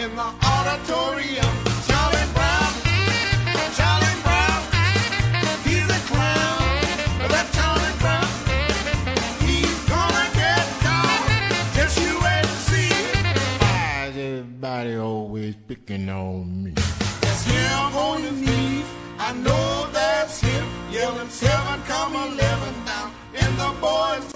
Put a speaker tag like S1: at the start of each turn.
S1: in the auditorium. Charlie Brown, Charlie Brown, he's a clown. That Charlie Brown, he's gonna get down. Just you wait and see. Why is everybody always picking on me? That's him on his knees. I know that's him, yelling 7, 11 down in the boys'